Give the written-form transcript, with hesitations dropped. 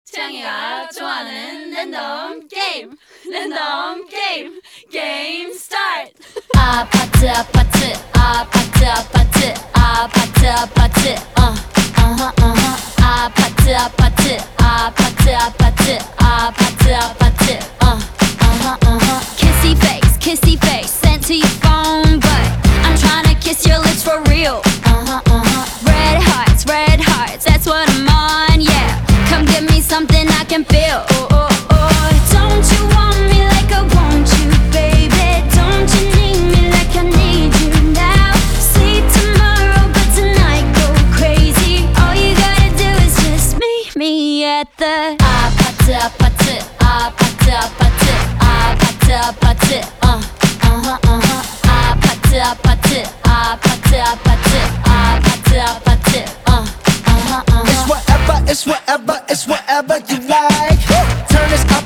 태양이가 좋아하는 랜덤 게임 게임 스타트. 아파트 아파트 아파트 아파트 아파트 아파트 아파트 아파트 아파트 아파트 아파트 아파트 kissy face sent to your phone, but I'm tryna kiss your lips for real. Red hearts, that's what I'm on, yeah. Come give me something I can feel. Don't you want me like I want you, baby? Don't you need me like I need you now? See tomorrow, but tonight go crazy. All you gotta do is just meet me at the 아파트 아파트 아파트 아파트 아파트 아파트 아파트 아파트 아파트 아파트 아파트 It's whatever you like. Turn this